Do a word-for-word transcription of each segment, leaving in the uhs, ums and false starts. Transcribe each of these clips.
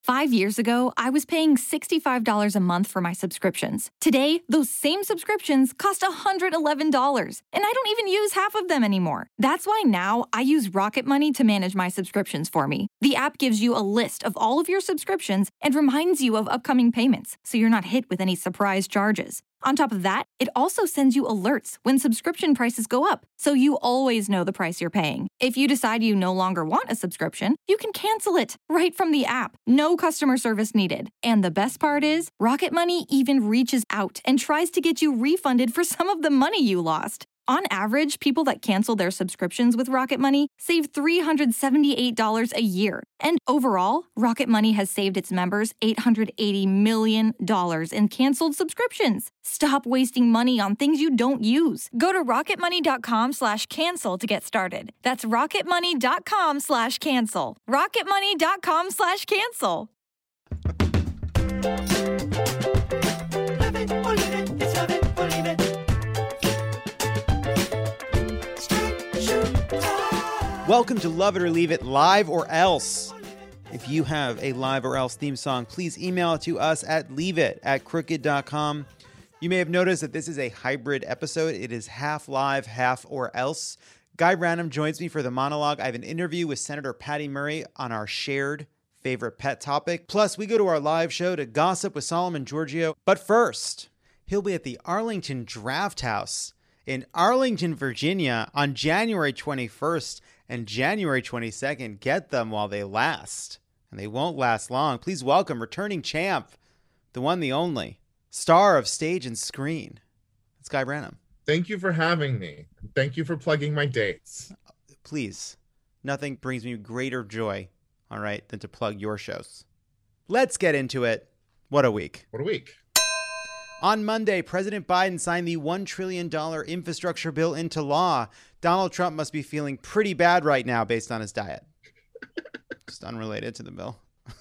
Five years ago, I was paying sixty-five dollars a month for my subscriptions. Today, those same subscriptions cost one hundred eleven dollars, and I don't even use half of them anymore. That's why now I use Rocket Money to manage my subscriptions for me. The app gives you a list of all of your subscriptions and reminds you of upcoming payments, so you're not hit with any surprise charges. On top of that, it also sends you alerts when subscription prices go up, so you always know the price you're paying. If you decide you no longer want a subscription, you can cancel it right from the app. No customer service needed. And the best part is, Rocket Money even reaches out and tries to get you refunded for some of the money you lost. On average, people that cancel their subscriptions with Rocket Money save three hundred seventy-eight dollars a year. And overall, Rocket Money has saved its members eight hundred eighty million dollars in canceled subscriptions. Stop wasting money on things you don't use. Go to rocketmoney.com slash cancel to get started. That's rocketmoney.com slash cancel. rocketmoney.com slash cancel. Welcome to Love It or Leave It, Live or Else. If you have a Live or Else theme song, please email it to us at leaveit at crooked dot com. You may have noticed that this is a hybrid episode. It is half live, half or else. Guy Branum joins me for the monologue. I have an interview with Senator Patty Murray on our shared favorite pet topic. Plus, we go to our live show to gossip with Solomon Giorgio. But first, he'll be at the Arlington Draft House in Arlington, Virginia on January twenty-first. And January twenty-second, get them while they last. And they won't last long. Please welcome returning champ, the one, the only, star of stage and screen. It's Guy Branum. Thank you for having me. Thank you for plugging my dates. Please. Nothing brings me greater joy, all right, than to plug your shows. Let's get into it. What a week. What a week. On Monday, President Biden signed the one trillion dollars infrastructure bill into law. Donald Trump must be feeling pretty bad right now based on his diet. Just unrelated to the bill.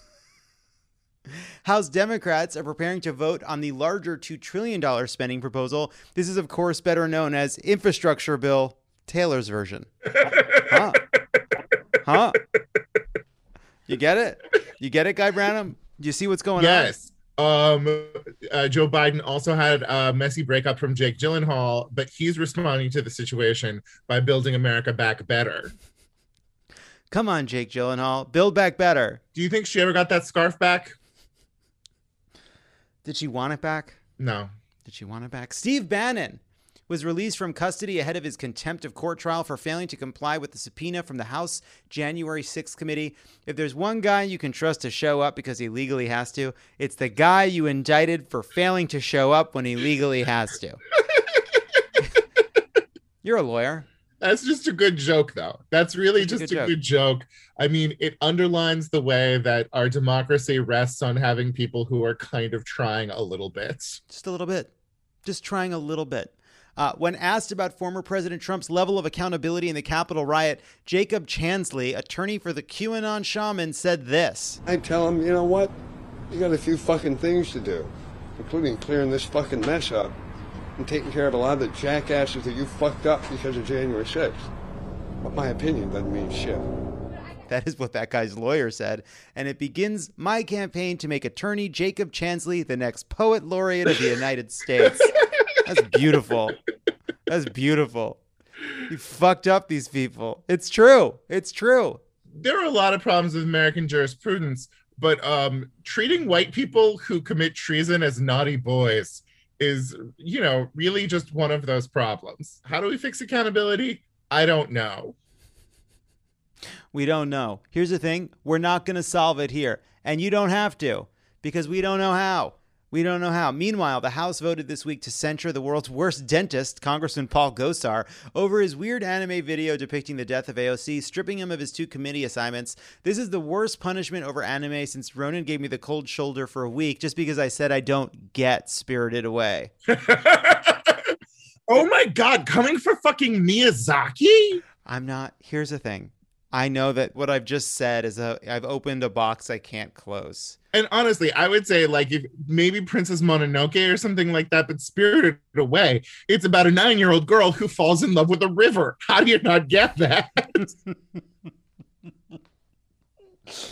House Democrats are preparing to vote on the larger two trillion dollars spending proposal. This is, of course, better known as Infrastructure Bill Taylor's version. Huh? Huh? You get it? You get it, Guy Branum? Do you see what's going yes. on? Yes. Um, uh, Joe Biden also had a messy breakup from Jake Gyllenhaal, but he's responding to the situation by building America back better. Come on, Jake Gyllenhaal. Build back better. Do you think she ever got that scarf back? Did she want it back? No. Did she want it back? Steve Bannon was released from custody ahead of his contempt of court trial for failing to comply with the subpoena from the House January sixth committee. If there's one guy you can trust to show up because he legally has to, it's the guy you indicted for failing to show up when he legally has to. You're a lawyer. That's just a good joke, though. That's really just, just a, good, a joke. good joke. I mean, it underlines the way that our democracy rests on having people who are kind of trying a little bit. Just a little bit. Just trying a little bit. Uh, when asked about former President Trump's level of accountability in the Capitol riot, Jacob Chansley, attorney for the QAnon shaman, said this. I tell him, you know what? You got a few fucking things to do, including clearing this fucking mess up and taking care of a lot of the jackasses that you fucked up because of January sixth. But my opinion doesn't mean shit. That is what that guy's lawyer said. And it begins my campaign to make attorney Jacob Chansley the next poet laureate of the United States. That's beautiful. That's beautiful. You fucked up these people. It's true. It's true. There are a lot of problems with American jurisprudence, but um, treating white people who commit treason as naughty boys is, you know, really just one of those problems. How do we fix accountability? I don't know. We don't know. Here's the thing. We're not going to solve it here. And you don't have to, because we don't know how. We don't know how. Meanwhile, the House voted this week to censure the world's worst dentist, Congressman Paul Gosar, over his weird anime video depicting the death of A O C, stripping him of his two committee assignments. This is the worst punishment over anime since Ronan gave me the cold shoulder for a week just because I said I don't get Spirited Away. Oh my God, coming for fucking Miyazaki? I'm not. Here's the thing. I know that what I've just said is a, I've opened a box I can't close. And honestly, I would say like if maybe Princess Mononoke or something like that, but Spirited Away, it's about a nine-year-old girl who falls in love with a river. How do you not get that?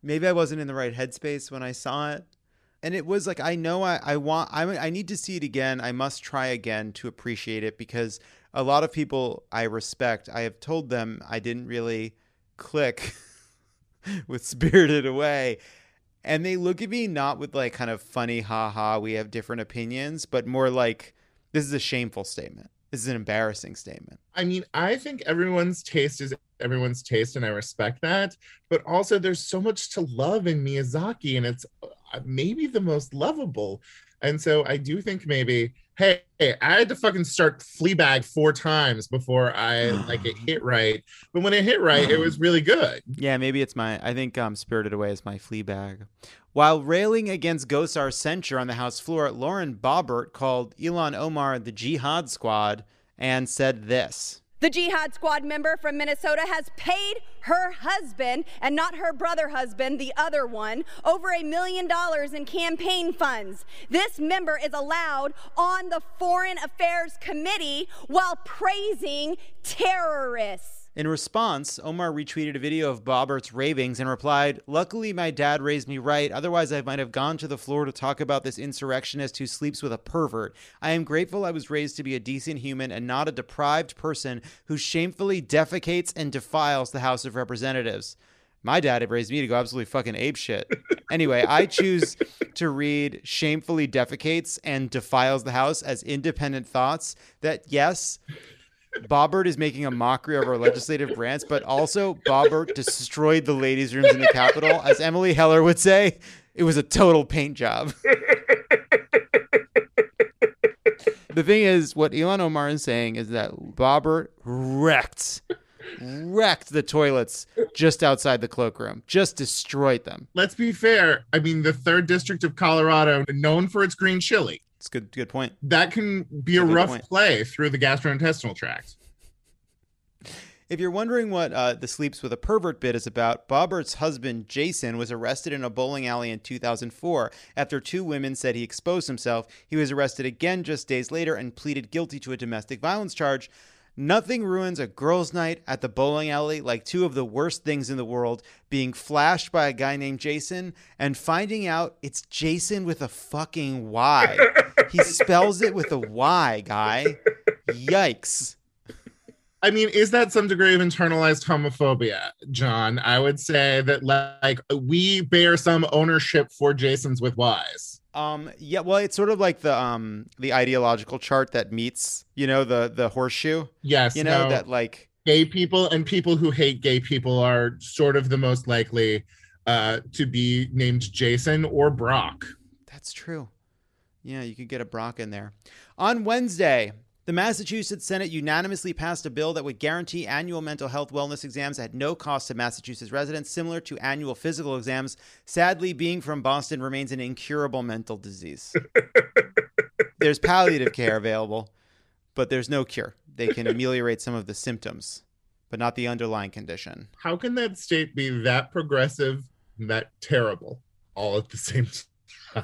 maybe I wasn't in the right headspace when I saw it. And it was like, I know I, I want, I, I need to see it again. I must try again to appreciate it, because a lot of people I respect, I have told them I didn't really click with Spirited Away. And they look at me not with like kind of funny, ha ha, we have different opinions, but more like, this is a shameful statement. This is an embarrassing statement. I mean, I think everyone's taste is everyone's taste, and I respect that. But also, there's so much to love in Miyazaki, and it's maybe the most lovable. And so I do think maybe, hey, hey, I had to fucking start Fleabag four times before I like it hit right. But when it hit right, it was really good. Yeah, maybe it's my, I think um, Spirited Away is my Fleabag. While railing against Gosar's censure on the House floor, Lauren Boebert called Ilhan Omar the Jihad Squad and said this. The Jihad Squad member from Minnesota has paid her husband, and not her brother husband, the other one, over a million dollars in campaign funds. This member is allowed on the Foreign Affairs Committee while praising terrorists. In response, Omar retweeted a video of Bobert's ravings and replied, "Luckily, my dad raised me right. Otherwise, I might have gone to the floor to talk about this insurrectionist who sleeps with a pervert. I am grateful I was raised to be a decent human and not a deprived person who shamefully defecates and defiles the House of Representatives." My dad had raised me to go absolutely fucking apeshit. Anyway, I choose to read shamefully defecates and defiles the House as independent thoughts that, yes, Boebert is making a mockery of our legislative branch, but also Boebert destroyed the ladies' rooms in the Capitol. As Emily Heller would say, it was a total paint job. The thing is, what Ilhan Omar is saying is that Boebert wrecked, wrecked the toilets just outside the cloakroom, just destroyed them. Let's be fair. I mean, the third district of Colorado, known for its green chili. It's a good, good point. That can be That's a, a rough point. play through the gastrointestinal tract. If you're wondering what uh, the Sleeps with a Pervert bit is about, Bobert's husband, Jason, was arrested in a bowling alley in two thousand four. After two women said he exposed himself, he was arrested again just days later and pleaded guilty to a domestic violence charge. Nothing ruins a girls' night at the bowling alley like two of the worst things in the world, being flashed by a guy named Jason and finding out it's Jason with a fucking Y. He spells it with a Y, guy. Yikes. I mean, is that some degree of internalized homophobia, John? I would say that, like, we bear some ownership for Jasons with Ys. Um, yeah, well, it's sort of like the um the ideological chart that meets, you know, the the horseshoe. Yes, you know, no, that like gay people and people who hate gay people are sort of the most likely uh, to be named Jason or Brock. That's true. Yeah, you could get a Brock in there. On Wednesday, the Massachusetts Senate unanimously passed a bill that would guarantee annual mental health wellness exams at no cost to Massachusetts residents, similar to annual physical exams. Sadly, being from Boston remains an incurable mental disease. There's palliative care available, but there's no cure. They can ameliorate some of the symptoms, but not the underlying condition. How can that state be that progressive and that terrible all at the same time?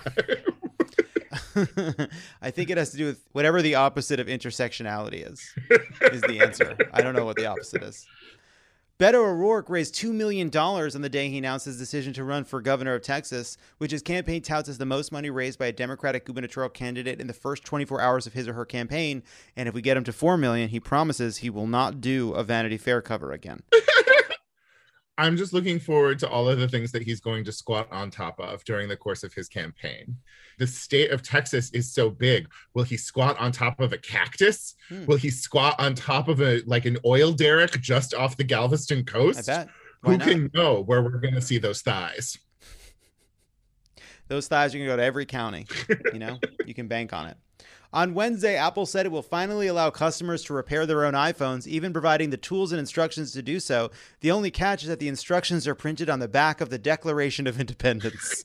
I think it has to do with whatever the opposite of intersectionality is, is the answer. I don't know what the opposite is. Beto O'Rourke raised two million dollars on the day he announced his decision to run for governor of Texas, which his campaign touts as the most money raised by a Democratic gubernatorial candidate in the first twenty-four hours of his or her campaign. And if we get him to four million dollars, he promises he will not do a Vanity Fair cover again. I'm just looking forward to all of the things that he's going to squat on top of during the course of his campaign. The state of Texas is so big. Will he squat on top of a cactus? Hmm. Will he squat on top of a like an oil derrick just off the Galveston coast? I bet. Why Who not? can know where we're going to see those thighs? Those thighs, you can go to every county. You know, you can bank on it. On Wednesday, Apple said it will finally allow customers to repair their own iPhones, even providing the tools and instructions to do so. The only catch is that the instructions are printed on the back of the Declaration of Independence.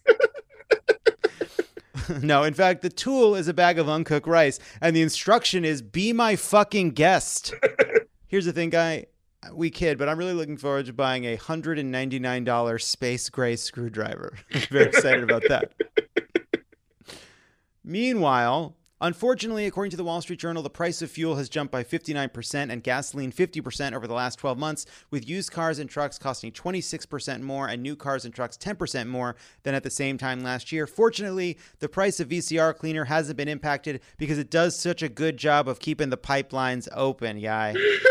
No, in fact, the tool is a bag of uncooked rice, and the instruction is, be my fucking guest. Here's the thing, guy. We kid, but I'm really looking forward to buying a one hundred ninety-nine dollars space gray screwdriver. Very excited about that. Meanwhile, Unfortunately, according to the Wall Street Journal, the price of fuel has jumped by fifty-nine percent and gasoline fifty percent over the last twelve months, with used cars and trucks costing twenty-six percent more and new cars and trucks ten percent more than at the same time last year. Fortunately, the price of V C R cleaner hasn't been impacted because it does such a good job of keeping the pipelines open, guy.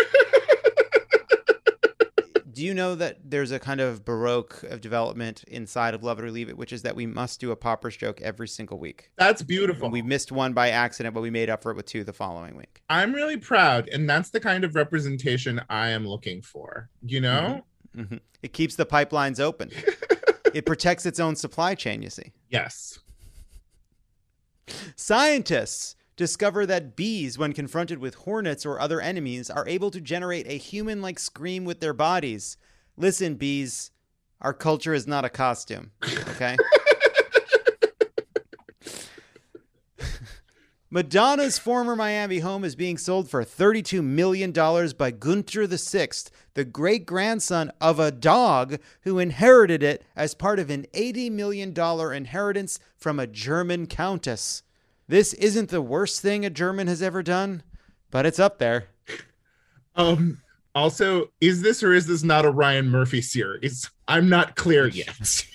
Do you know that there's a kind of baroque of development inside of Love It or Leave It, which is that we must do a Poppers joke every single week? That's beautiful. We missed one by accident, but we made up for it with two the following week. I'm really proud, and that's the kind of representation I am looking for, you know? Mm-hmm. Mm-hmm. It keeps the pipelines open. It protects its own supply chain, you see. Yes. Scientists discover that bees, when confronted with hornets or other enemies, are able to generate a human-like scream with their bodies. Listen, bees, our culture is not a costume, okay? Madonna's former Miami home is being sold for thirty-two million dollars by Gunther the Sixth, the great-grandson of a dog who inherited it as part of an eighty million dollars inheritance from a German countess. This isn't the worst thing a German has ever done, but it's up there. Um. Also, is this or is this not a Ryan Murphy series? I'm not clear yet.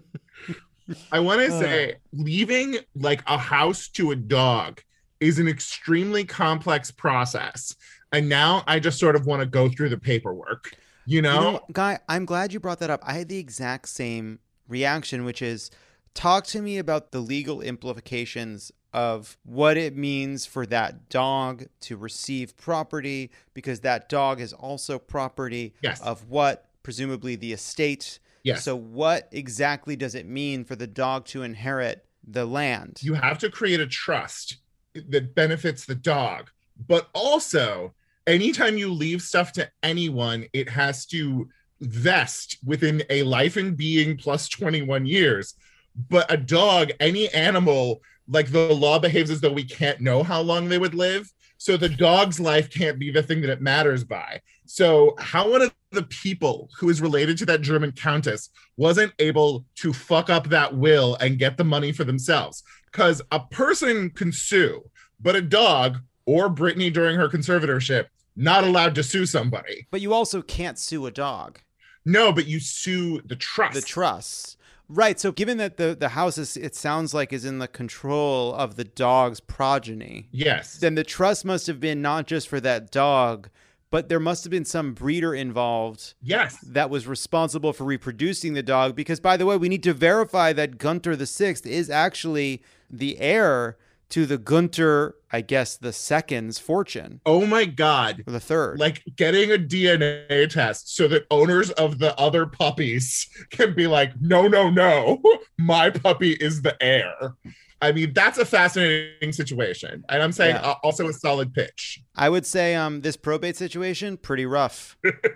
I want to say leaving like a house to a dog is an extremely complex process. And now I just sort of want to go through the paperwork, you know? You know, Guy, I'm glad you brought that up. I had the exact same reaction, which is talk to me about the legal implications of what it means for that dog to receive property, because that dog is also property yes. of what, presumably the estate. Yes. So what exactly does it mean for the dog to inherit the land? You have to create a trust that benefits the dog, but also anytime you leave stuff to anyone, it has to vest within a life and being plus twenty-one years. But a dog, any animal, like the law behaves as though we can't know how long they would live. So the dog's life can't be the thing that it matters by. So how one of the people who is related to that German countess wasn't able to fuck up that will and get the money for themselves? Because a person can sue, but a dog or Britney during her conservatorship, not allowed to sue somebody. But you also can't sue a dog. No, but you sue the trust. The trust. Right. So given that the, the house is, it sounds like, is in the control of the dog's progeny. Yes. Then the trust must have been not just for that dog, but there must have been some breeder involved. Yes. That was responsible for reproducing the dog. Because, by the way, we need to verify that Gunther the Sixth is actually the heir to the Gunther, I guess, the second's fortune. Oh my God. Or the third. Like getting a D N A test so that owners of the other puppies can be like, no, no, no, my puppy is the heir. I mean, that's a fascinating situation. And I'm saying yeah. uh, also a solid pitch. I would say um, this probate situation, pretty rough.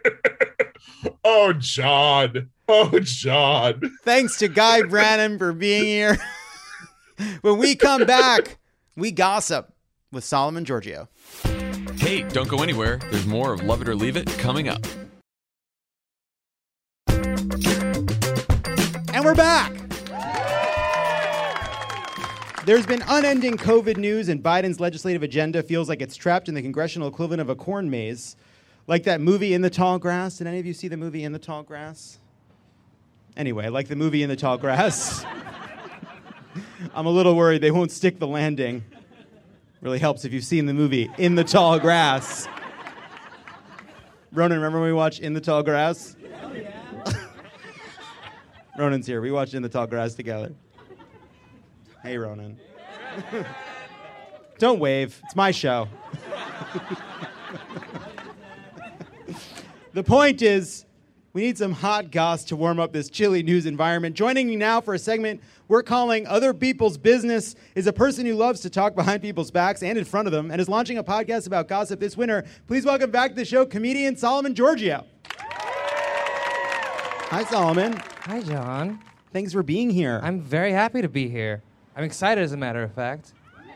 Oh, John. Oh, John. Thanks to Guy Branum for being here. When we come back, we gossip with Solomon Giorgio. Hey, don't go anywhere. There's more of Love It or Leave It coming up. And we're back. There's been unending COVID news, and Biden's legislative agenda feels like it's trapped in the congressional equivalent of a corn maze. Like that movie In the Tall Grass. Did any of you see the movie In the Tall Grass? Anyway, like the movie In the Tall Grass. I'm a little worried they won't stick the landing. Really helps if you've seen the movie In the Tall Grass. Ronan, remember when we watched In the Tall Grass? Oh, yeah. Ronan's here. We watched In the Tall Grass together. Hey, Ronan. Don't wave. It's my show. The point is, we need some hot goss to warm up this chilly news environment. Joining me now for a segment we're calling Other People's Business is a person who loves to talk behind people's backs and in front of them and is launching a podcast about gossip this winter. Please welcome back to the show comedian Solomon Giorgio. Hi, Solomon. Hi, John. Thanks for being here. I'm very happy to be here. I'm excited, as a matter of fact.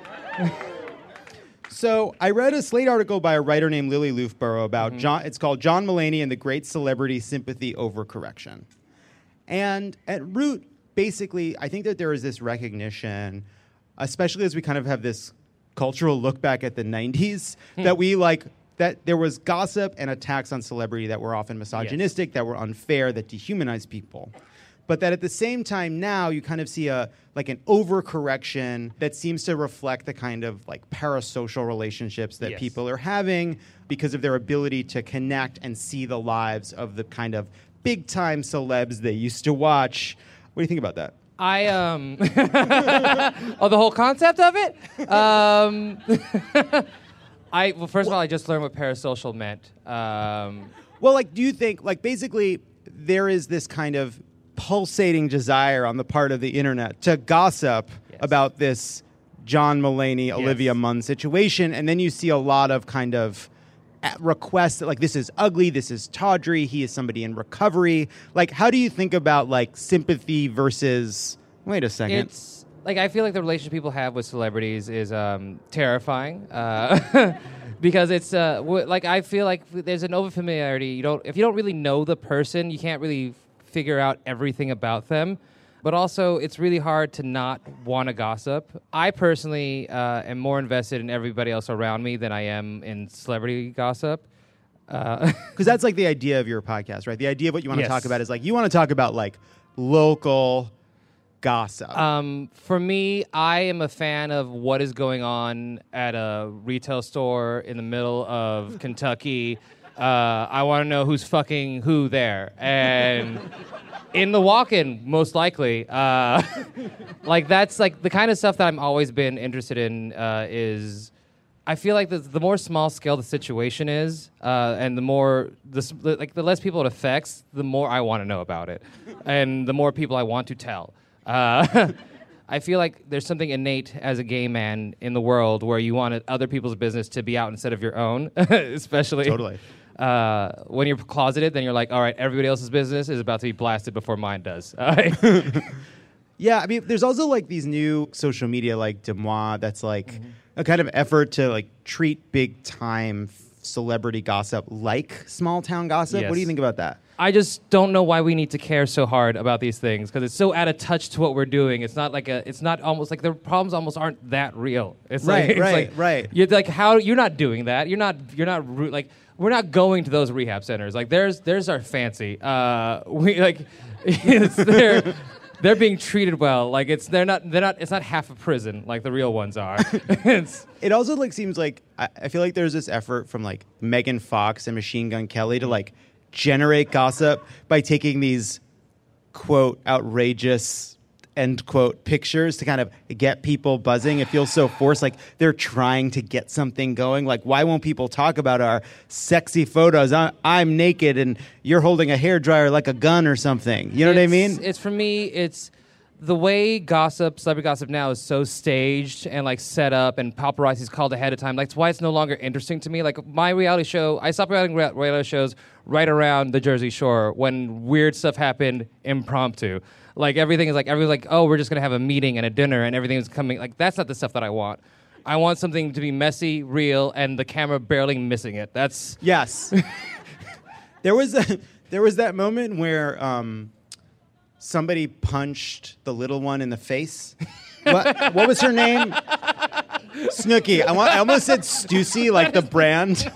So I read a Slate article by a writer named Lily Loofborough about mm-hmm. John. It's called John Mulaney and the Great Celebrity Sympathy Overcorrection. And at root, basically, I think that there is this recognition, especially as we kind of have this cultural look back at the nineties that we like that there was gossip and attacks on celebrity that were often misogynistic, yes. that were unfair, that dehumanized people. But that at the same time now you kind of see a like an overcorrection that seems to reflect the kind of like parasocial relationships that yes. people are having because of their ability to connect and see the lives of the kind of big time celebs they used to watch. What do you think about that? I um oh the whole concept of it? Um I well first of all I just learned what parasocial meant. Um Well, like do you think like basically there is this kind of pulsating desire on the part of the internet to gossip yes. about this John Mulaney, yes. Olivia Munn situation, and then you see a lot of kind of requests that like this is ugly, this is tawdry, he is somebody in recovery. Like, how do you think about like sympathy versus? Wait a second. It's like I feel like the relationship people have with celebrities is um, terrifying. Uh, Because it's uh, w- like I feel like there's an overfamiliarity. You don't if you don't really know the person, you can't really figure out everything about them. But also, it's really hard to not want to gossip. I personally uh, am more invested in everybody else around me than I am in celebrity gossip. Because uh, that's like the idea of your podcast, right? The idea of what you want to yes. talk about is like you want to talk about like local gossip. Um, for me, I am a fan of what is going on at a retail store in the middle of Kentucky. Uh, I want to know who's fucking who there. And in the walk-in, most likely. Uh, like, that's, like, the kind of stuff that I've always been interested in uh, is... I feel like the, the more small-scale the situation is, uh, and the more... The, like, the less people it affects, the more I want to know about it. And the more people I want to tell. Uh, I feel like there's something innate as a gay man in the world where you want other people's business to be out instead of your own, especially... Totally. Uh, when you're closeted, then you're like, all right, everybody else's business is about to be blasted before mine does. Yeah, I mean, there's also like these new social media like Demois that's like mm-hmm. a kind of effort to like treat big time celebrity gossip like small town gossip. Yes. What do you think about that? I just don't know why we need to care so hard about these things because it's so out of touch to what we're doing. It's not like a. It's not almost like the problems almost aren't that real. It's right, like, it's right, like, right. You're like how you're not doing that. You're not. You're not like. We're not going to those rehab centers. Like, there's, there's our fancy. Uh, we like, it's, they're, they're being treated well. Like, it's, they're not, they're not. It's not half a prison like the real ones are. It's, it also like seems like I, I feel like there's this effort from like Megan Fox and Machine Gun Kelly to like generate gossip by taking these quote outrageous end quote pictures to kind of get people buzzing. It feels so forced, like they're trying to get something going. Like, why won't people talk about our sexy photos? I, I'm naked and you're holding a hairdryer like a gun or something. You know it's, what I mean? It's for me, it's the way gossip, celebrity gossip now is so staged and like set up and paparazzi's called ahead of time. Like, that's why it's no longer interesting to me. Like my reality show, I stopped reality, reality shows right around the Jersey Shore when weird stuff happened impromptu. Like, everything is like, everyone's like, oh, we're just going to have a meeting and a dinner and everything's coming. Like, that's not the stuff that I want. I want something to be messy, real, and the camera barely missing it. That's... Yes. there was a, there was that moment where um, somebody punched the little one in the face. what, what was her name? Snooki. I, want, I almost said Stussy, like the brand.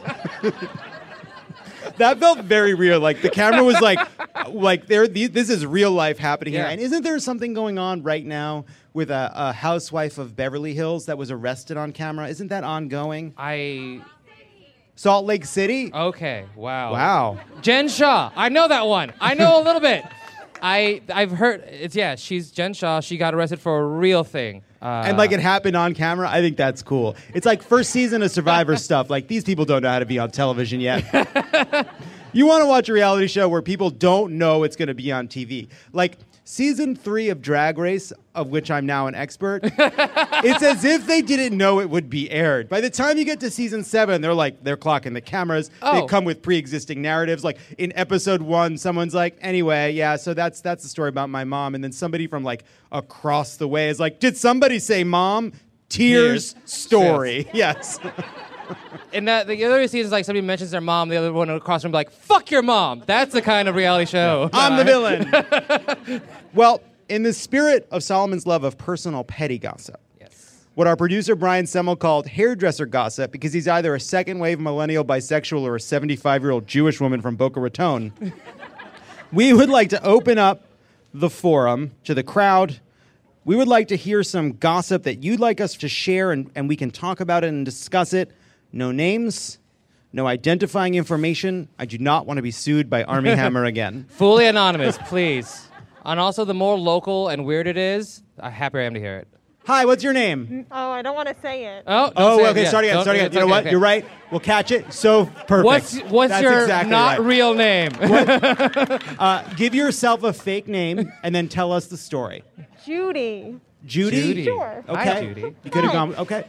That felt very real. Like the camera was like, like there. This is real life happening yeah. here. And isn't there something going on right now with a, a housewife of Beverly Hills that was arrested on camera? Isn't that ongoing? I. Salt Lake City. Okay. Wow. Wow. Jen Shaw. I know that one. I know a little bit. I I've heard it's yeah. She's Jen Shaw. She got arrested for a real thing. Uh, and like it happened on camera. I think that's cool. It's like first season of Survivor stuff. Like these people don't know how to be on television yet. You want to watch a reality show where people don't know it's going to be on T V. Like season three of Drag Race, of which I'm now an expert. It's as if they didn't know it would be aired. By the time you get to season seven, they're like, they're clocking the cameras. Oh. They come with pre-existing narratives. Like in episode one, someone's like, anyway, yeah, so that's that's the story about my mom. And then somebody from like across the way is like, did somebody say mom? Tears, Tears. story. Yes. And that the other seasons, like somebody mentions their mom, the other one across from be like, "Fuck your mom." That's the kind of reality show. I'm the villain. Well, in the spirit of Solomon's love of personal petty gossip, Yes. what our producer Brian Semmel called hairdresser gossip because he's either a second-wave millennial bisexual or a seventy-five-year-old Jewish woman from Boca Raton. We would like to open up the forum to the crowd. We would like to hear some gossip that you'd like us to share, and, and we can talk about it and discuss it. No names, no identifying information. I do not want to be sued by Armie Hammer again. Fully anonymous, please. And also, the more local and weird it is, the happier I am to hear it. Hi, what's your name? Oh, I don't want to say it. Oh, don't Oh, say it okay, yet. start again, Don't- start again. it's You know okay, what? okay. You're right. We'll catch it. So perfect. What's what's That's your exactly not right. real name? Uh, give yourself a fake name and then tell us the story. Judy. Judy? Judy. Sure. Okay. Hi, Judy. You could have Hi. gone, okay.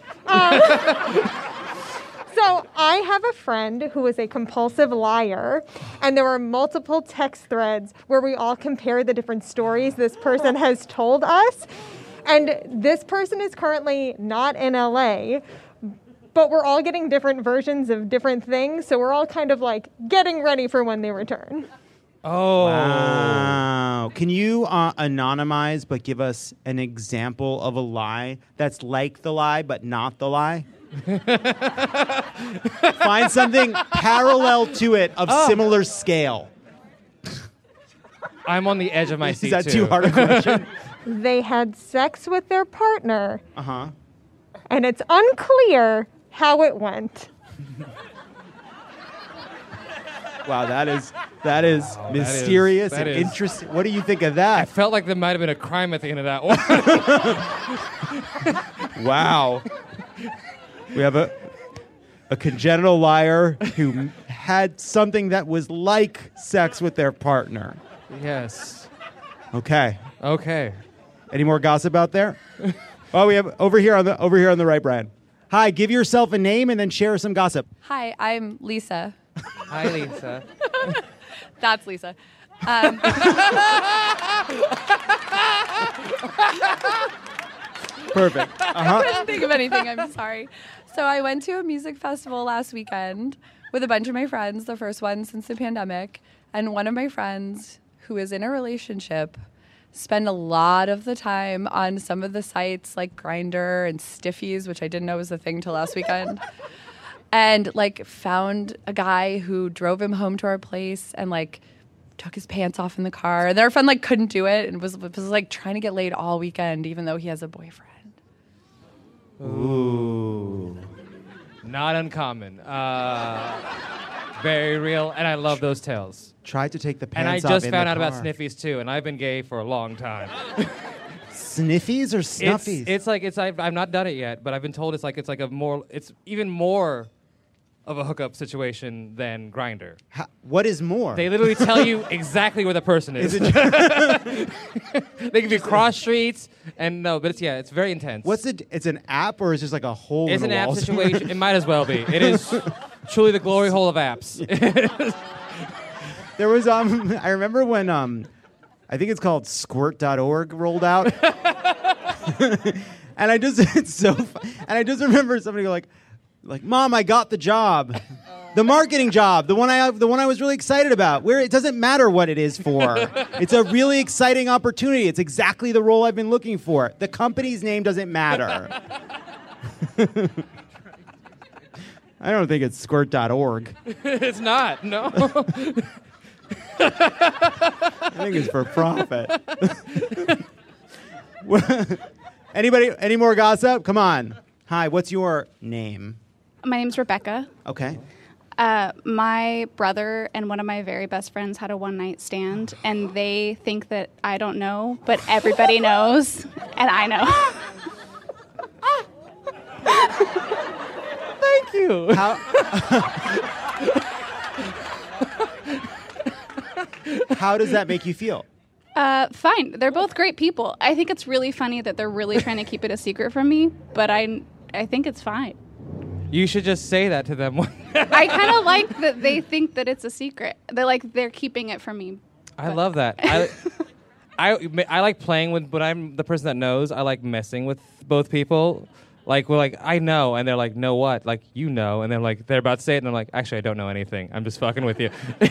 So I have a friend who is a compulsive liar, and there were multiple text threads where we all compare the different stories this person has told us. And this person is currently not in L A, but we're all getting different versions of different things, so we're all kind of like getting ready for when they return. Oh. Wow. Can you uh, anonymize but give us an example of a lie that's like the lie but not the lie? Find something parallel to it of Oh. similar scale. I'm on the edge of my Is seat, that too. too hard a question? They had sex with their partner, Uh-huh. and it's unclear how it went. Wow, that is that is Wow, that mysterious is- that and is- interesting. What do you think of I that? felt like there might have been a crime at the end of that one. Wow. We have a a congenital liar who m- had something that was like sex with their partner. Yes. Okay. Okay. Any more gossip out there? Oh, we have over here on the over here on the right, Brian. Hi, give yourself a name and then share some gossip. Hi, I'm Lisa. Hi, Lisa. That's Lisa. Um, Perfect. I Uh-huh. couldn't think of anything. I'm sorry. So I went to a music festival last weekend with a bunch of my friends, the first one since the pandemic. And one of my friends who is in a relationship spent a lot of the time on some of the sites like Grindr and Stiffies, which I didn't know was a thing till last weekend. And like found a guy who drove him home to our place and like took his pants off in the car. And their friend like couldn't do it and was was like trying to get laid all weekend, even though he has a boyfriend. Ooh. Not uncommon. Uh, very real, and I love those tales. Tried to take the And I pants off just in found the out about car. sniffies too, and I've been gay for a long time. Sniffies or It's, snuffies? it's like it's I've, I've not done it yet, but I've been told it's like it's like a more it's even more of a hookup situation than Grindr. Ha- what is more? They literally tell you exactly where the person is. They give you cross streets and no, but it's yeah, it's very intense. What's it? It's an app or is it just like a hole It's in an a app wall? situation. It might as well be. It is truly the glory hole of apps. There was um I remember when um I think it's called squirt dot org rolled out. And I just it's so fu- and I just remember somebody go like like Mom, I got the job. The marketing job, the one I the one I was really excited about. Where it doesn't matter what it is for. It's a really exciting opportunity. It's exactly the role I've been looking for. The company's name doesn't matter. I don't think it's squirt dot org. It's not. No. I think it's for profit. Anybody? Any more gossip? Come on. Hi, what's your name? My name's Rebecca. Okay. Uh, my brother and one of my very best friends had a one night stand, and they think that I don't know, but everybody knows, and I know. Thank you. How, how does that make you feel? Uh, fine. They're both great people. I think it's really funny that they're really trying to keep it a secret from me, but I, I think it's fine. You should just say that to them. I kind of like that they think that it's a secret. They're like they're keeping it from me. I love that. I, I, I like playing with, but I'm the person that knows. I like messing with both people. Like, we're like, I know. And they're like, know what? Like, you know. And they're like, they're about to say it. And I'm like, actually, I don't know anything. I'm just fucking with you.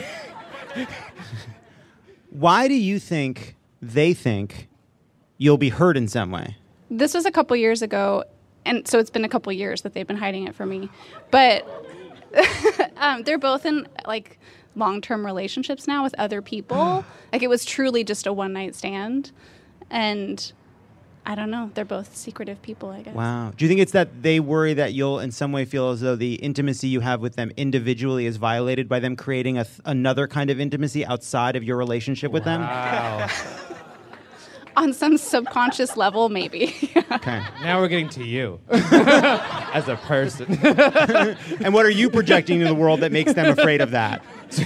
Why do you think they think you'll be hurt in some way? This was a couple years ago. and so it's been a couple years that they've been hiding it from me. But um, they're both in like long-term relationships now with other people. Like it was truly just a one-night stand, and I don't know. They're both secretive people, I guess. Wow. Do you think it's that they worry that you'll in some way feel as though the intimacy you have with them individually is violated by them creating a th- another kind of intimacy outside of your relationship with them? Wow. On some subconscious level, maybe. Okay. Now we're getting to you as a person. And what are you projecting to the world that makes them afraid of that?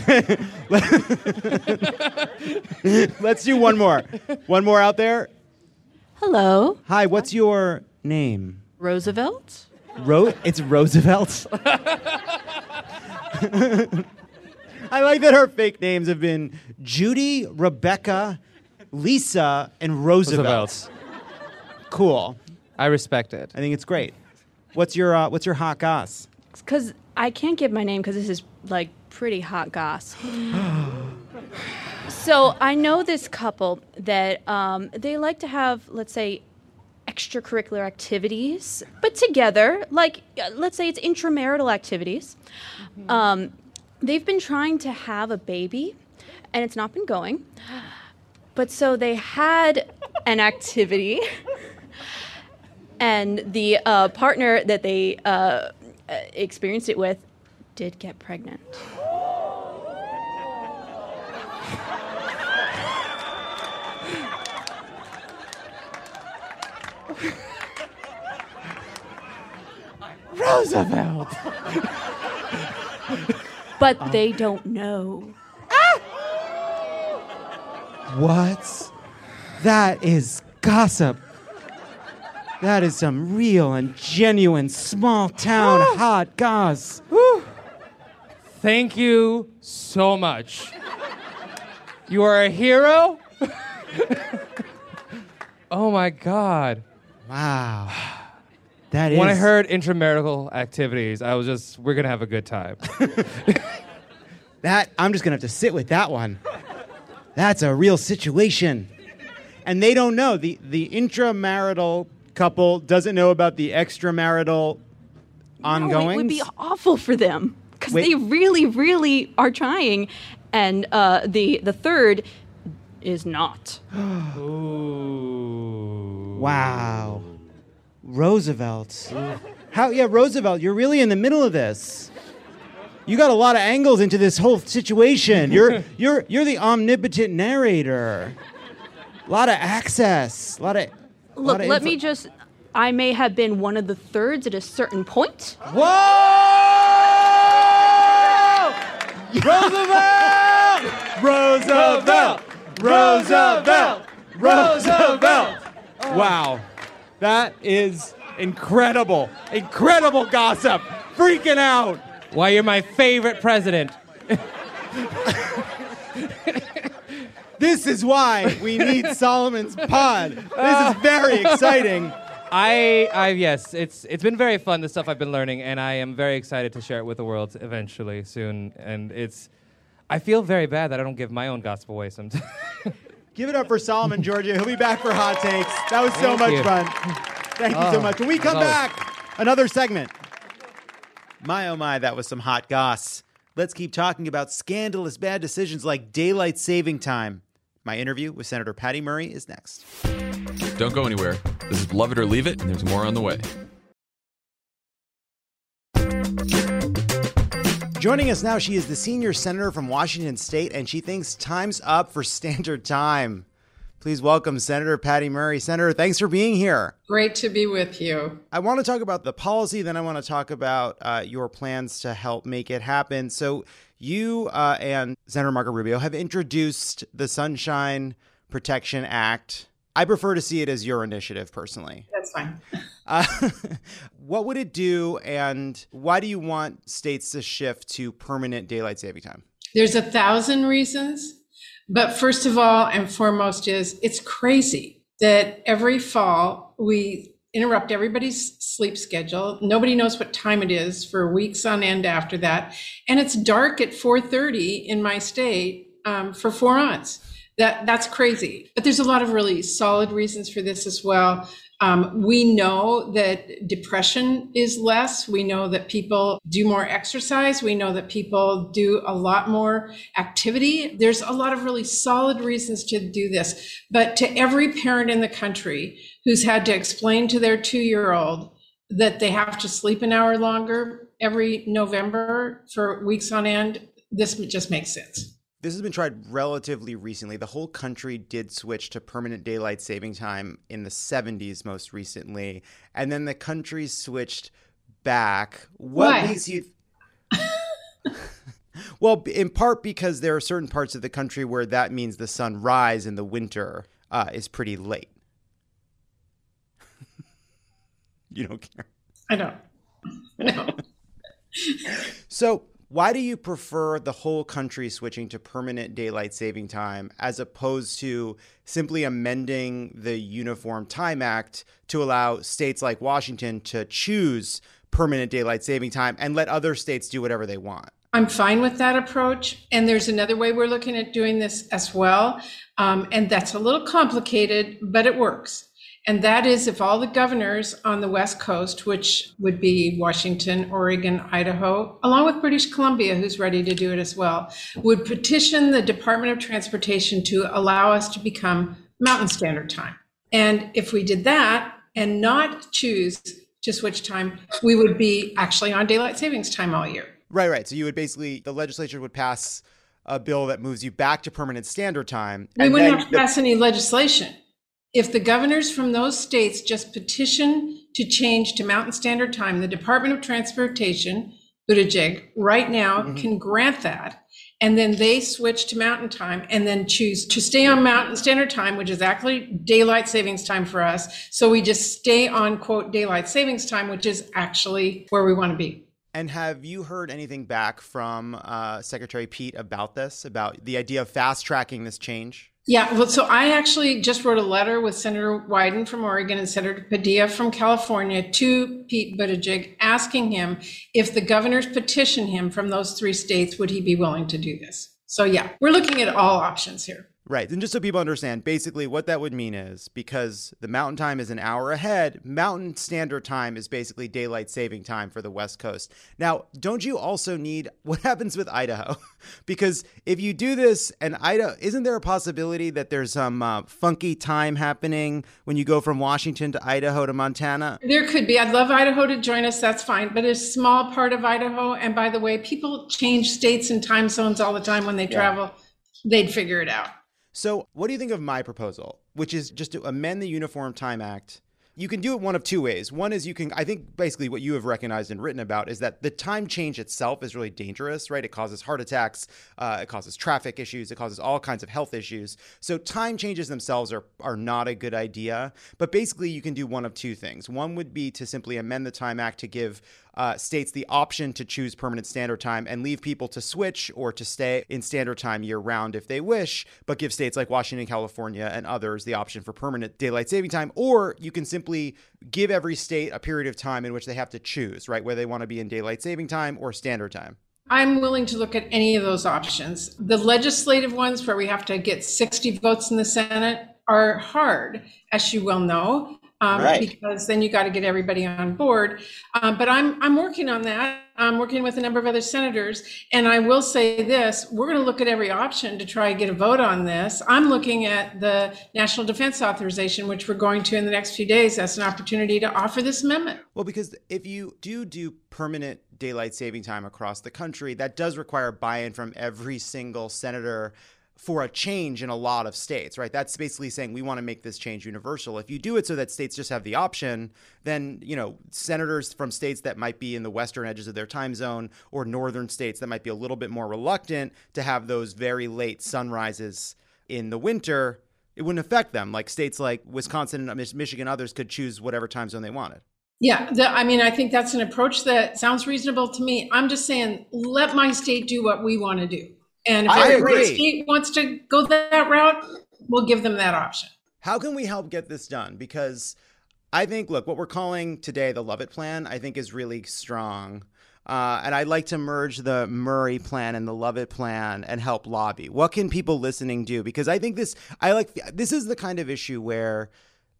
Let's do one more. One more out there. Hello. Hi, what's your name? Roosevelt. Ro- it's Roosevelt. I like that her fake names have been Judy, Rebecca, Lisa, and Roosevelt. Roosevelt. Cool. I respect it. I think it's great. What's your uh, What's your hot goss? Because I can't give my name because this is like pretty hot goss. So I know this couple that um, they like to have, let's say, extracurricular activities, but together, like, uh, let's say it's intramarital activities. Mm-hmm. Um, they've been trying to have a baby, and it's not been going. But so they had an activity, and the uh, partner that they uh, experienced it with did get pregnant. Roosevelt. But um, they don't know. What? That is gossip. That is some real and genuine small town hot goss. Thank you so much. You are a hero. Oh my God. Wow. That is. When I heard intramarital activities, I was just, we're going to have a good time. That, I'm just going to have to sit with that one. That's a real situation. And they don't know. The, the intramarital couple doesn't know about the extramarital ongoings. No, it would be awful for them because they really, really are trying. And uh, the, the third is not. Ooh. Wow. Roosevelt. How? Yeah, Roosevelt, you're really in the middle of this. You got a lot of angles into this whole situation. You're you're you're the omnipotent narrator. A lot of access. A lot of Look, lot of let info- me just I may have been one of the thirds at a certain point. Whoa! Roosevelt! Roosevelt! Roosevelt! Roosevelt! Wow. That is incredible. Incredible gossip. Freaking out. Why, you're my favorite president. This is why we need Solomon's pod. This is very exciting. I, I, yes, it's it's been very fun, the stuff I've been learning, and I am very excited to share it with the world eventually, soon. And it's, I feel very bad that I don't give my own gospel away sometimes. Give it up for Solomon, Georgia. He'll be back for Hot Takes. That was so Thank much you. fun. Thank you so Oh, much. When we come always. back, another segment. My, oh my, that was some hot goss. Let's keep talking about scandalous bad decisions like daylight saving time. My interview with Senator Patty Murray is next. Don't go anywhere. This is Love It or Leave It, and there's more on the way. Joining us now, she is the senior senator from Washington State, and she thinks time's up for Standard Time. Please welcome Senator Patty Murray. Senator, thanks for being here. Great to be with you. I want to talk about the policy, then I want to talk about uh, your plans to help make it happen. So you uh, and Senator Marco Rubio have introduced the Sunshine Protection Act. I prefer to see it as your initiative, personally. That's fine. Uh, what would it do, and why do you want states to shift to permanent daylight saving time? There's a thousand reasons, but first of all and foremost is it's crazy that every fall we interrupt everybody's sleep schedule. Nobody knows what time it is for weeks on end after that. And it's dark at four thirty in my state um, for four months. That that's crazy. But there's a lot of really solid reasons for this as well. Um, we know that depression is less. We know that people do more exercise. We know that people do a lot more activity. There's a lot of really solid reasons to do this. But to every parent in the country who's had to explain to their two-year-old that they have to sleep an hour longer every November for weeks on end, this just makes sense. This has been tried relatively recently. The whole country did switch to permanent daylight saving time in the seventies most recently. And then the country switched back. What Why? makes you... Well, in part because there are certain parts of the country where that means the sunrise in the winter uh, is pretty late. You don't care? I don't. No. So why do you prefer the whole country switching to permanent daylight saving time as opposed to simply amending the Uniform Time Act to allow states like Washington to choose permanent daylight saving time and let other states do whatever they want? I'm fine with that approach. And there's another way we're looking at doing this as well. Um, and that's a little complicated, but it works. And that is if all the governors on the West Coast, which would be Washington, Oregon, Idaho, along with British Columbia, who's ready to do it as well, would petition the Department of Transportation to allow us to become Mountain Standard Time. And if we did that and not choose to switch time, we would be actually on daylight savings time all year. Right, right. So you would basically, the legislature would pass a bill that moves you back to permanent standard time. We and wouldn't then have to pass any legislation. If the governors from those states just petition to change to Mountain Standard Time, the Department of Transportation, Buttigieg, right now mm-hmm. can grant that. And then they switch to Mountain Time and then choose to stay on Mountain Standard Time, which is actually daylight savings time for us. So we just stay on, quote, daylight savings time, which is actually where we want to be. And have you heard anything back from uh, Secretary Pete about this, about the idea of fast tracking this change? Yeah, well, so I actually just wrote a letter with Senator Wyden from Oregon and Senator Padilla from California to Pete Buttigieg, asking him if the governors petition him from those three states, would he be willing to do this? So yeah, we're looking at all options here. Right. And just so people understand, basically what that would mean is because the Mountain Time is an hour ahead, Mountain Standard Time is basically daylight saving time for the West Coast. Now, don't you also need, what happens with Idaho? Because if you do this and Idaho, isn't there a possibility that there's some uh, funky time happening when you go from Washington to Idaho to Montana? There could be. I'd love Idaho to join us. That's fine. But a small part of Idaho. And by the way, people change states and time zones all the time when they travel. Yeah. They'd figure it out. So what do you think of my proposal, which is just to amend the Uniform Time Act? You can do it one of two ways. One is you can, I think basically what you have recognized and written about is that the time change itself is really dangerous, right? It causes heart attacks, uh, it causes traffic issues, it causes all kinds of health issues. So time changes themselves are, are not a good idea. But basically you can do one of two things. One would be to simply amend the Time Act to give Uh, states the option to choose permanent standard time and leave people to switch or to stay in standard time year round if they wish, but give states like Washington, California, and others the option for permanent daylight saving time. Or you can simply give every state a period of time in which they have to choose, right, whether they want to be in daylight saving time or standard time. I'm willing to look at any of those options. The legislative ones where we have to get sixty votes in the Senate are hard, as you well know. Um, right. Because then you got to get everybody on board. Um, but I'm I'm working on that. I'm working with a number of other senators. And I will say this, we're going to look at every option to try and get a vote on this. I'm looking at the National Defense Authorization, which we're going to in the next few days. That's an opportunity to offer this amendment. Well, because if you do do permanent daylight saving time across the country, that does require buy-in from every single senator for a change in a lot of states, right? That's basically saying we want to make this change universal. If you do it so that states just have the option, then, you know, senators from states that might be in the western edges of their time zone or northern states that might be a little bit more reluctant to have those very late sunrises in the winter, it wouldn't affect them. Like states like Wisconsin, Michigan, others could choose whatever time zone they wanted. Yeah, the, I mean, I think that's an approach that sounds reasonable to me. I'm just saying, let my state do what we want to do. And if I every agree. state wants to go that route, we'll give them that option. How can we help get this done? Because I think, look, what we're calling today the Lovett Plan, I think is really strong. Uh, and I'd like to merge the Murray Plan and the Lovett Plan and help lobby. What can people listening do? Because I think this, I like, this is the kind of issue where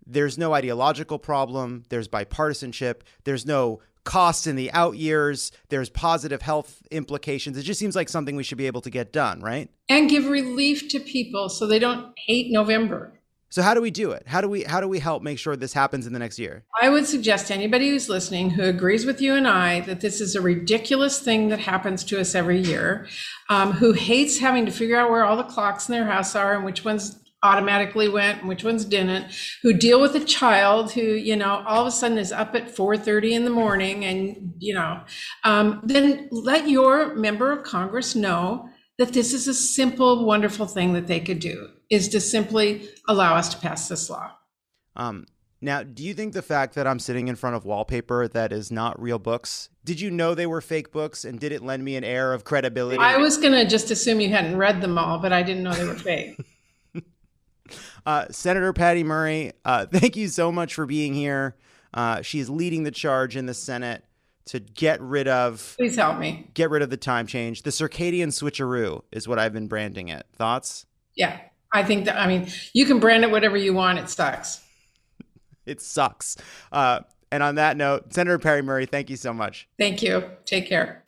there's no ideological problem. There's bipartisanship. There's no costs in the out years. There's positive health implications. It just seems like something we should be able to get done, right? And give relief to people so they don't hate November. So how do we do it? How do we how do we help make sure this happens in the next year? I would suggest to anybody who's listening who agrees with you and I that this is a ridiculous thing that happens to us every year, um, who hates having to figure out where all the clocks in their house are and which ones automatically went and which ones didn't, who deal with a child who, you know, all of a sudden is up at four thirty in the morning and, you know, um, then let your member of Congress know that this is a simple, wonderful thing that they could do, is to simply allow us to pass this law. Um, now, do you think the fact that I'm sitting in front of wallpaper that is not real books, did you know they were fake books, and did it lend me an air of credibility? I was going to just assume you hadn't read them all, but I didn't know they were fake. uh, Senator Patty Murray, uh, thank you so much for being here. Uh, she's leading the charge in the Senate to get rid of... Please help me. Get rid of the time change. The circadian switcheroo is what I've been branding it. Thoughts? Yeah, I think that, I mean, you can brand it whatever you want. It sucks. It sucks. Uh, and on that note, Senator Patty Murray, thank you so much. Thank you. Take care.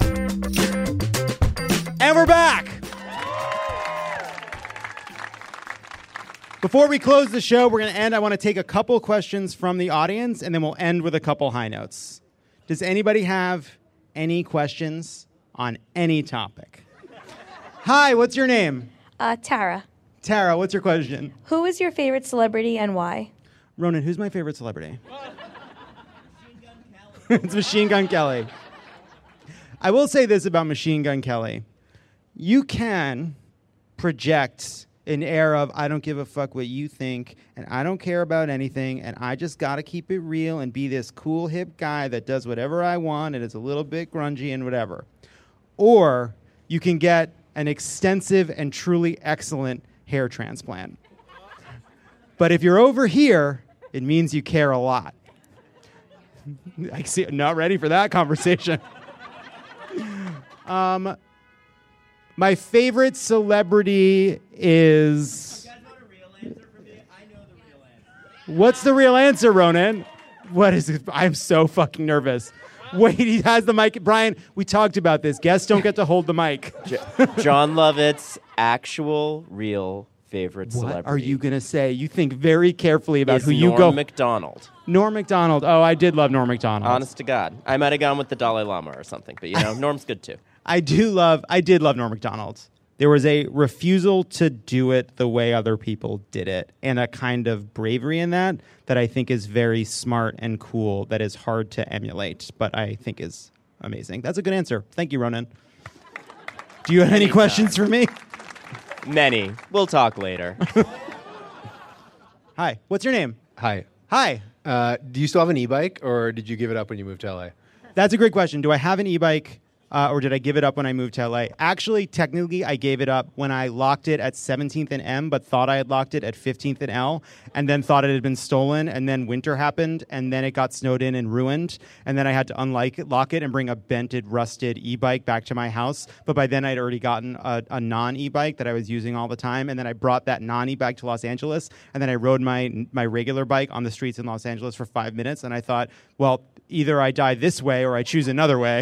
And we're back. Before we close the show, we're going to end. I want to take a couple questions from the audience, and then we'll end with a couple high notes. Does anybody have any questions on any topic? Hi, what's your name? Uh, Tara. Tara, what's your question? Who is your favorite celebrity and why? Ronan, who's my favorite celebrity? It's Machine Gun Kelly. I will say this about Machine Gun Kelly. You can project an air of, I don't give a fuck what you think, and I don't care about anything, and I just got to keep it real and be this cool, hip guy that does whatever I want and is a little bit grungy and whatever. Or you can get an extensive and truly excellent hair transplant. But if you're over here, it means you care a lot. I see, not ready for that conversation. um... My favorite celebrity is... What's the real answer, Ronan? What is it? I'm so fucking nervous. Wait, he has the mic. Brian, we talked about this. Guests don't get to hold the mic. John Lovett's actual, real favorite What celebrity. are you going to say? You think very carefully about is who you Norm go... Macdonald. Norm Macdonald. Oh, I did love Norm Macdonald. Honest to God. I might have gone with the Dalai Lama or something, but, you know, Norm's good, too. I do love, I did love Norm Macdonald. There was a refusal to do it the way other people did it, and a kind of bravery in that that I think is very smart and cool, that is hard to emulate, but I think is amazing. That's a good answer. Thank you, Ronan. Do you have any questions for me? Many. We'll talk later. Hi. What's your name? Hi. Hi. Uh, do you still have an e-bike, or did you give it up when you moved to L A? That's a great question. Do I have an e-bike? Uh, or did I give it up when I moved to L A? Actually, technically, I gave it up when I locked it at seventeenth and M, but thought I had locked it at fifteenth and L, and then thought it had been stolen, and then winter happened, and then it got snowed in and ruined, and then I had to unlock it, lock it and bring a bented, rusted e-bike back to my house. But by then, I'd already gotten a, a non-e-bike that I was using all the time, and then I brought that non-e-bike to Los Angeles, and then I rode my my regular bike on the streets in Los Angeles for five minutes, and I thought, well, either I die this way or I choose another way.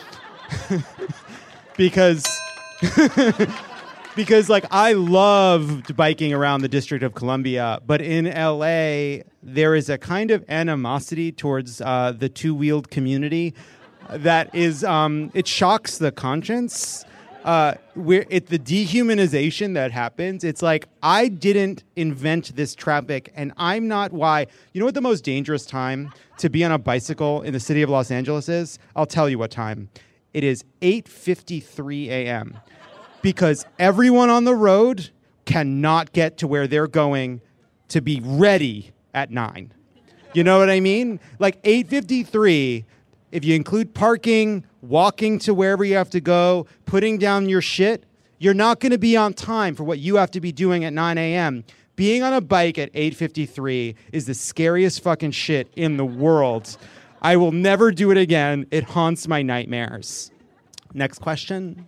because because like I loved biking around the District of Columbia, but in L A there is a kind of animosity towards uh, the two-wheeled community that is um, it shocks the conscience. Uh, where it the dehumanization that happens, it's like I didn't invent this traffic, and I'm not why. You know what the most dangerous time to be on a bicycle in the city of Los Angeles is? I'll tell you what time. It is eight fifty-three a.m. because everyone on the road cannot get to where they're going to be ready at nine. You know what I mean? Like eight fifty-three, if you include parking, walking to wherever you have to go, putting down your shit, you're not going to be on time for what you have to be doing at nine a.m. Being on a bike at eight fifty-three is the scariest fucking shit in the world. I will never do it again. It haunts my nightmares. Next question.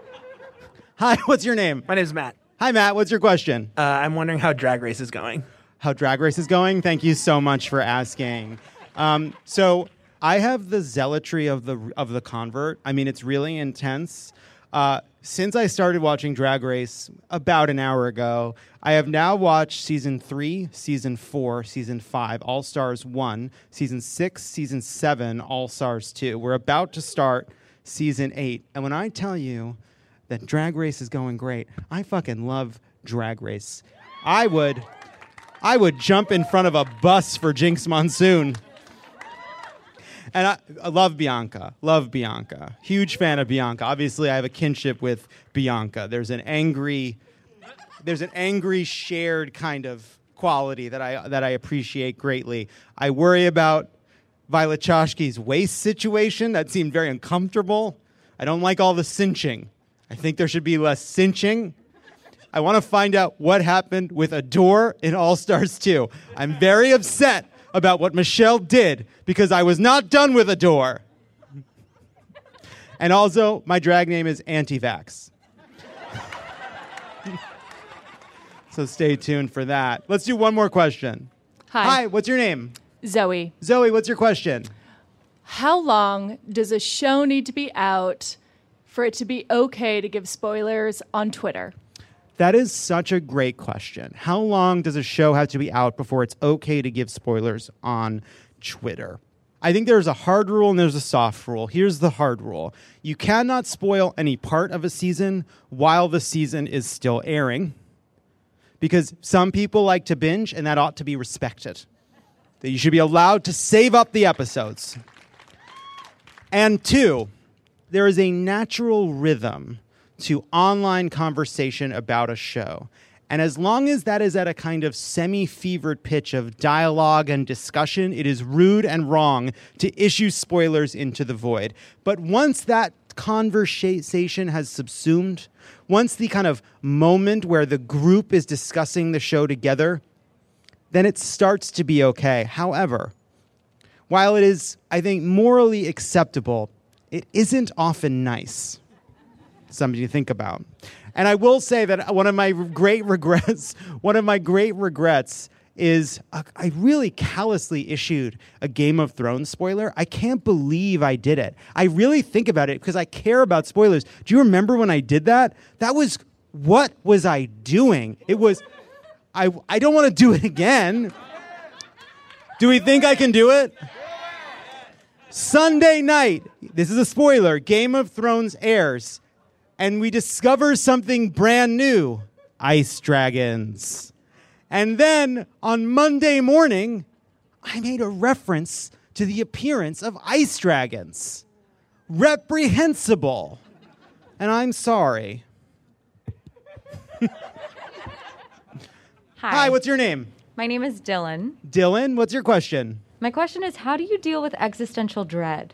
Hi, what's your name? My name's Matt. Hi, Matt. What's your question? Uh, I'm wondering how Drag Race is going. how Drag Race is going. Thank you so much for asking. Um, so I have the zealotry of the of the convert. I mean, it's really intense. Uh, since I started watching Drag Race about an hour ago, I have now watched season three, season four, season five, All Stars one, season six, season seven, All Stars two. We're about to start season eight. And when I tell you that Drag Race is going great, I fucking love Drag Race. I would, I would jump in front of a bus for Jinx Monsoon. And I, I love Bianca. Love Bianca. Huge fan of Bianca. Obviously, I have a kinship with Bianca. There's an angry, there's an angry shared kind of quality that I that I appreciate greatly. I worry about Violet Chachki's waist situation. That seemed very uncomfortable. I don't like all the cinching. I think there should be less cinching. I want to find out what happened with Adore in All Stars two. I'm very upset about what Michelle did because I was not done with Adore. And also, my drag name is Anti-Vax. So stay tuned for that. Let's do one more question. Hi. Hi, what's your name? Zoe. Zoe, what's your question? How long does a show need to be out for it to be okay to give spoilers on Twitter? That is such a great question. How long does a show have to be out before it's okay to give spoilers on Twitter? I think there's a hard rule and there's a soft rule. Here's the hard rule. You cannot spoil any part of a season while the season is still airing, because some people like to binge, and that ought to be respected. That you should be allowed to save up the episodes. And two, there is a natural rhythm to online conversation about a show. And as long as that is at a kind of semi-fevered pitch of dialogue and discussion, it is rude and wrong to issue spoilers into the void. But once that conversation has subsumed, once the kind of moment where the group is discussing the show together, then it starts to be okay. However, while it is, I think, morally acceptable, it isn't often nice. Something to think about. And I will say that one of my great regrets, one of my great regrets is uh, I really callously issued a Game of Thrones spoiler. I can't believe I did it. I really think about it because I care about spoilers. Do you remember when I did that? That was, what was I doing? It was, I, I don't want to do it again. Do we think I can do it? Sunday night, this is a spoiler, Game of Thrones airs. And we discover something brand new, ice dragons. And then on Monday morning, I made a reference to the appearance of ice dragons. Reprehensible. And I'm sorry. Hi. Hi, what's your name? My name is Dylan. Dylan, what's your question? My question is, how do you deal with existential dread?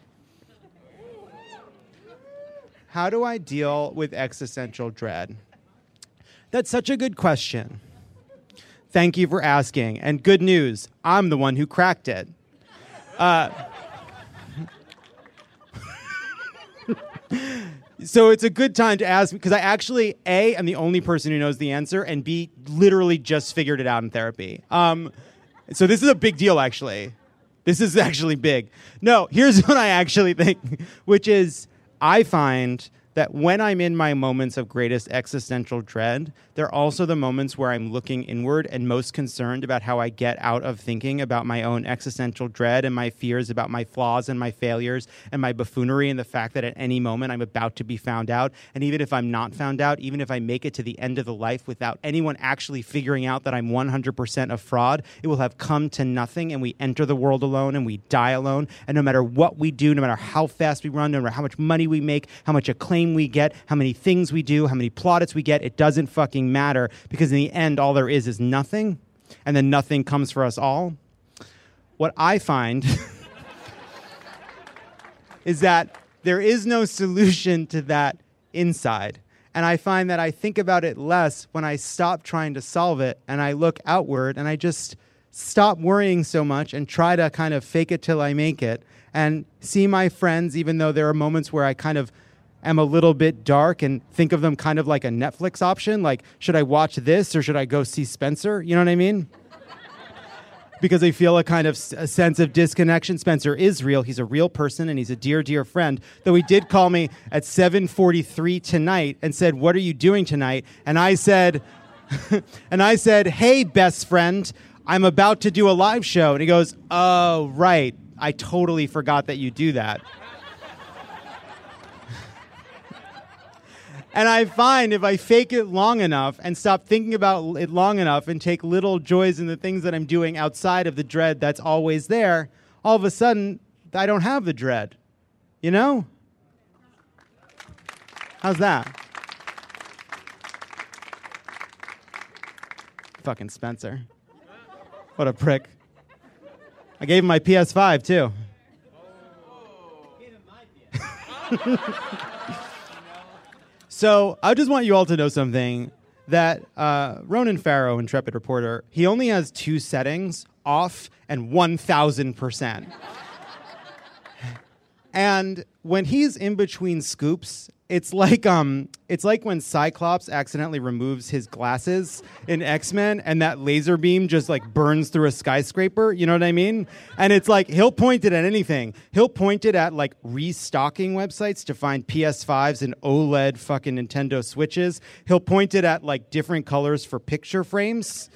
How do I deal with existential dread? That's such a good question. Thank you for asking. And good news, I'm the one who cracked it. Uh, so it's a good time to ask, because I actually, A, am the only person who knows the answer, and B, literally just figured it out in therapy. Um, so this is a big deal, actually. This is actually big. No, here's what I actually think, which is, I find that when I'm in my moments of greatest existential dread, they're also the moments where I'm looking inward and most concerned about how I get out of thinking about my own existential dread and my fears about my flaws and my failures and my buffoonery and the fact that at any moment I'm about to be found out. And even if I'm not found out, even if I make it to the end of the life without anyone actually figuring out that I'm one hundred percent a fraud, it will have come to nothing, and we enter the world alone and we die alone. And no matter what we do, no matter how fast we run, no matter how much money we make, how much acclaim we get, how many things we do, how many plaudits we get, it doesn't fucking matter, because in the end, all there is is nothing, and then nothing comes for us all. What I find is that there is no solution to that inside. And I find that I think about it less when I stop trying to solve it and I look outward and I just stop worrying so much and try to kind of fake it till I make it and see my friends, even though there are moments where I kind of am a little bit dark, and think of them kind of like a Netflix option. Like, should I watch this or should I go see Spencer? You know what I mean? because I feel a kind of s- a sense of disconnection. Spencer is real. He's a real person, and he's a dear, dear friend, though he did call me at seven forty-three tonight and said, what are you doing tonight? And I said, and I said, hey, best friend, I'm about to do a live show. And he goes, oh, right. I totally forgot that you do that. And I find if I fake it long enough and stop thinking about it long enough and take little joys in the things that I'm doing outside of the dread that's always there, all of a sudden, I don't have the dread. You know? How's that? Fucking Spencer. What a prick. I gave him my P S five, too. So I just want you all to know something, that uh, Ronan Farrow, Intrepid reporter, he only has two settings, off and one thousand percent. And when he's in between scoops, it's like um, it's like when Cyclops accidentally removes his glasses in X-Men and that laser beam just like burns through a skyscraper, you know what I mean? And it's like, he'll point it at anything. He'll point it at like restocking websites to find P S fives and OLED fucking Nintendo Switches. He'll point it at like different colors for picture frames.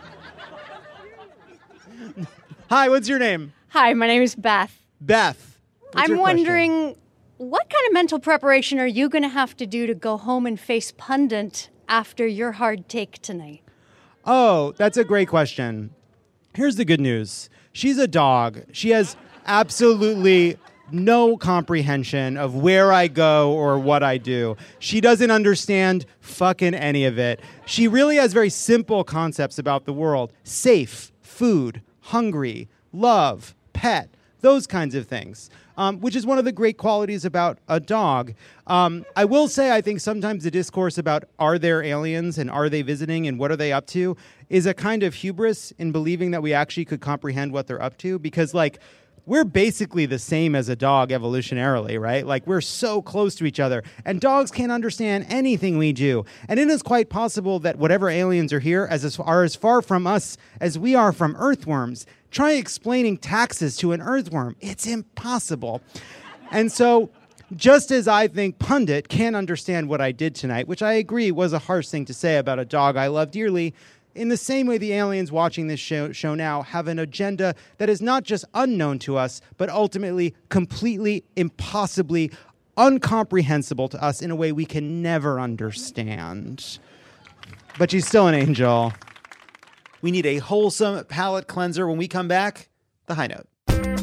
Hi, what's your name? Hi, my name is Beth. Beth. What's I'm your question? wondering, what kind of mental preparation are you going to have to do to go home and face Pundit after your hard take tonight? Oh, that's a great question. Here's the good news. She's a dog. She has absolutely no comprehension of where I go or what I do. She doesn't understand fucking any of it. She really has very simple concepts about the world. Safe, food, hungry, love, pet, those kinds of things. Um, which is one of the great qualities about a dog. Um, I will say I think sometimes the discourse about are there aliens and are they visiting and what are they up to is a kind of hubris in believing that we actually could comprehend what they're up to, because like we're basically the same as a dog evolutionarily, right? Like we're so close to each other and dogs can't understand anything we do. And it is quite possible that whatever aliens are here as are as far from us as we are from earthworms. Try explaining taxes to an earthworm. It's impossible. And so just as I think Pundit can't understand what I did tonight, which I agree was a harsh thing to say about a dog I love dearly, in the same way the aliens watching this show, show now have an agenda that is not just unknown to us, but ultimately completely, impossibly incomprehensible to us in a way we can never understand. But she's still an angel. We need a wholesome palate cleanser. When we come back, the high note.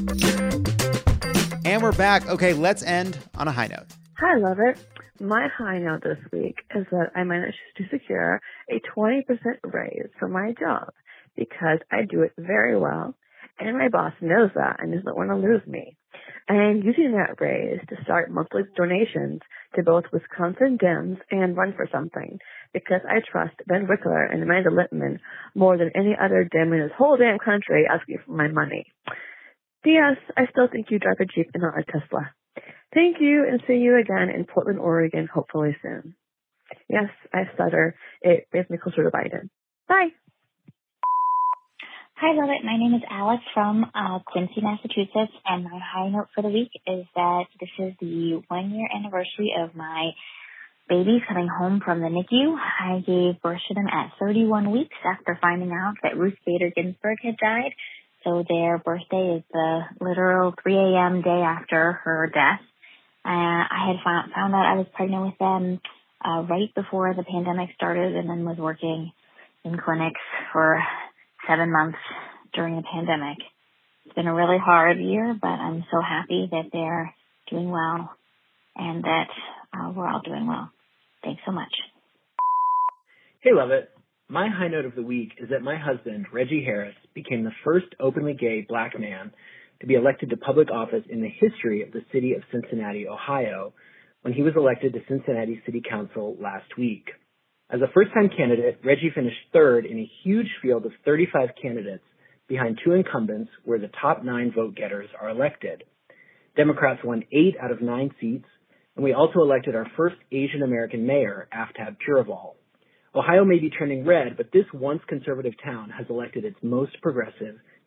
And we're back. Okay, let's end on a high note. Hi, love it. My high note this week is that I managed to secure a twenty percent raise for my job because I do it very well, and my boss knows that and doesn't want to lose me. I am using that raise to start monthly donations to both Wisconsin Dems and Run for Something because I trust Ben Wickler and Amanda Littman more than any other Dem in this whole damn country asking for my money. P S. I still think you drive a Jeep and not a Tesla. Thank you, and see you again in Portland, Oregon, hopefully soon. Yes, I stutter. It brings me closer to Biden. Bye. Hi, love it. My name is Alex from uh, Quincy, Massachusetts, and my high note for the week is that this is the one-year anniversary of my babies coming home from the N I C U. I gave birth to them at thirty-one weeks after finding out that Ruth Bader Ginsburg had died. So their birthday is the literal three a.m. day after her death. Uh, I had found, found out I was pregnant with them uh, right before the pandemic started, and then was working in clinics for seven months during the pandemic. It's been a really hard year, but I'm so happy that they're doing well and that uh, we're all doing well. Thanks so much. Hey, love it. My high note of the week is that my husband, Reggie Harris, became the first openly gay black man to be elected to public office in the history of the city of Cincinnati, Ohio, when he was elected to Cincinnati City Council last week. As a first-time candidate, Reggie finished third in a huge field of thirty-five candidates behind two incumbents where the top nine vote-getters are elected. Democrats won eight out of nine seats, and we also elected our first Asian-American mayor, Aftab Puraval. Ohio may be turning red, but this once conservative town has elected its most progressive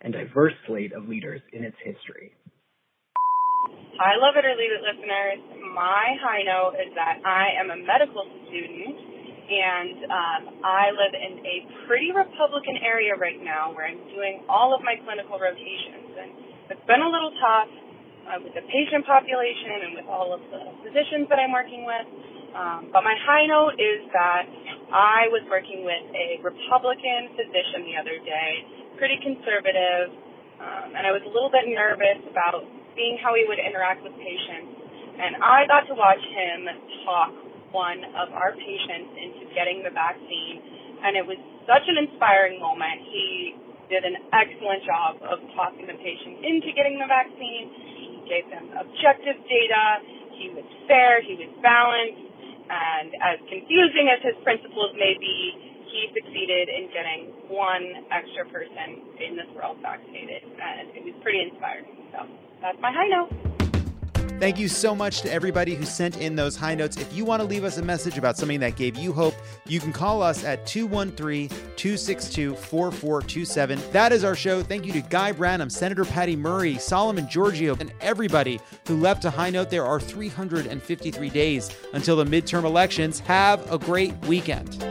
and diverse slate of leaders in its history. Hi, Love It or Leave It listeners. My high note is that I am a medical student, and um, I live in a pretty Republican area right now where I'm doing all of my clinical rotations. And it's been a little tough uh, with the patient population and with all of the physicians that I'm working with. Um, but my high note is that I was working with a Republican physician the other day, pretty conservative, um, and I was a little bit nervous about seeing how he would interact with patients. And I got to watch him talk one of our patients into getting the vaccine, and it was such an inspiring moment. He did an excellent job of talking the patient into getting the vaccine. He gave them objective data. He was fair. He was balanced. And as confusing as his principles may be, he succeeded in getting one extra person in this world vaccinated. And it was pretty inspiring. So that's my high note. Thank you so much to everybody who sent in those high notes. If you want to leave us a message about something that gave you hope, you can call us at two one three, two six two, four four two seven. That is our show. Thank you to Guy Branum, Senator Patty Murray, Solomon Giorgio, and everybody who left a high note. There are three hundred fifty-three days until the midterm elections. Have a great weekend.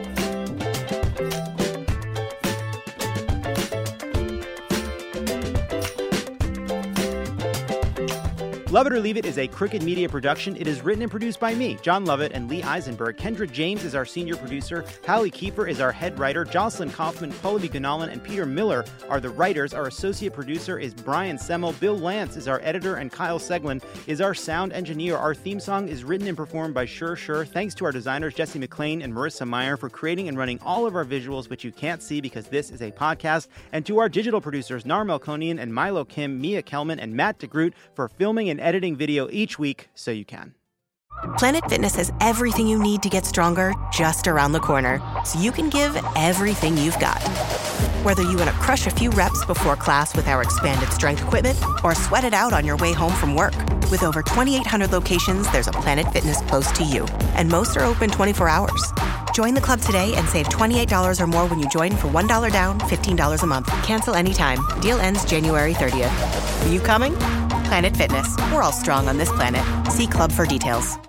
Love It or Leave It is a Crooked Media production. It is written and produced by me, John Lovett, and Lee Eisenberg. Kendra James is our senior producer. Hallie Kiefer is our head writer. Jocelyn Kaufman, Pallavi Gunalan, and Peter Miller are the writers. Our associate producer is Brian Semmel. Bill Lance is our editor, and Kyle Seglin is our sound engineer. Our theme song is written and performed by Sure Sure. Thanks to our designers, Jesse McLean and Marissa Meyer, for creating and running all of our visuals, which you can't see because this is a podcast. And to our digital producers, Nar Melkonian and Milo Kim, Mia Kelman, and Matt DeGroot for filming and editing video each week so you can. Planet Fitness has everything you need to get stronger just around the corner, so you can give everything you've got. Whether you want to crush a few reps before class with our expanded strength equipment or sweat it out on your way home from work. With over twenty-eight hundred locations, there's a Planet Fitness close to you, and most are open twenty-four hours. Join the club today and save twenty-eight dollars or more when you join for one dollar down, fifteen dollars a month. Cancel anytime. Deal ends January thirtieth. Are you coming? Planet Fitness. We're all strong on this planet. See club for details.